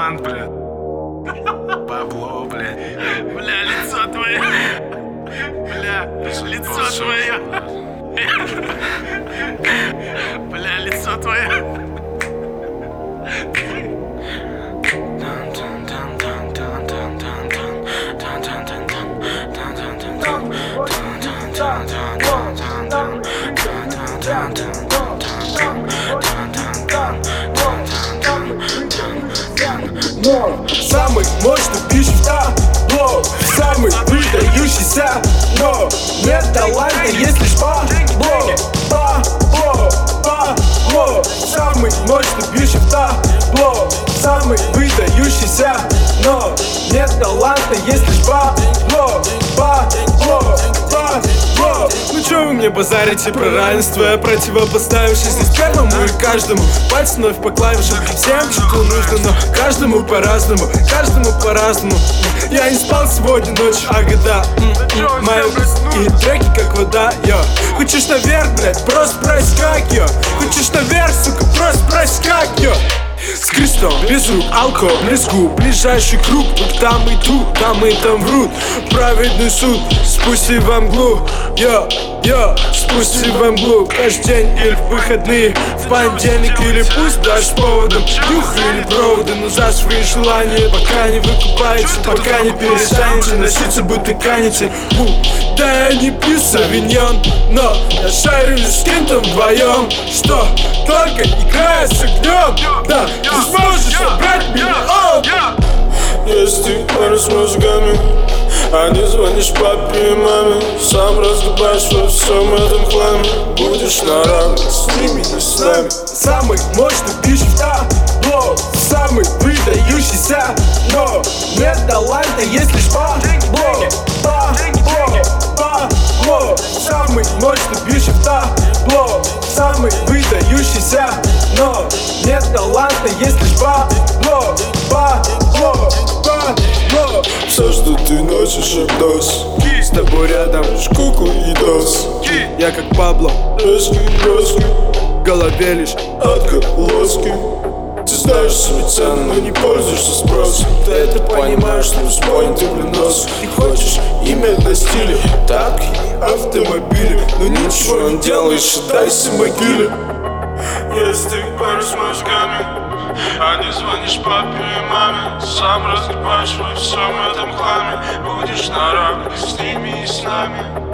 талант, бля. Бабло, бля. Бля, лицо твое. Бля, лицо твое. Бля, лицо твое. Самый мощный пишет табло, самый выдающийся, но нет таланта, есть лишь бабло, бабло, бабло. Самый мощный пишет табло, самый выдающийся, но нет таланта, есть лишь бабло, бабло, бабло. Ну чё вы мне базарите про равенство, противопоставившись здесь первому и каждому? Пальцы вновь по клавишам, всем что нужно, но каждому по-разному, каждому по-разному. Я не спал сегодня ночью, а года мои и треки как вода, йо. Хочешь наверх, блядь, просто спрось как, йо. Хочешь наверх, сука, просто спрось как, йо. С крестом, без рук, алкоголь, леску, ближайший круг. Вот там и тут, там и там врут. Праведный суд, спусти во мглу, йо, йо, спусти во мглу. Каждый день или в выходные, в понедельник или пусть даже поводом нюх или проводы, но за свои желания пока не выкупаете, пока не перестанете носиться, будто канете. Да я не пью савиньон, но я шарю лишь с кем-то вдвоем, что только играя с огнем, да, ты сможешь собрать миллион. Если ты парень с мозгами, а не звонишь папе и маме, сам разгибаешь во всем этом хламе, будешь наравне с ними и с нами. Самый мощный пишет табло, самый выдающийся, но нет таланта, есть лишь бабло, бабло, бабло. Самый мощный пишет табло, самый выдающийся, но нет таланта, есть лишь бабло, бабло, бабло. Все, что ты носишь, обдос, С тобой рядом шкуку и дос. я как Пабло, Резкий, в голове лишь отголоски. Ты знаешь свою цену, но не пользуешься спросом. Ты это понимаешь, но с понятым нос. Ты хочешь имя на стиле, тапки, автомобили, но ничего не делаешь, дайся могиле. Если ты парень с мозгами, а не звонишь папе и маме, сам разгибаешь во всем этом хламе, будешь наравне с ними и с нами.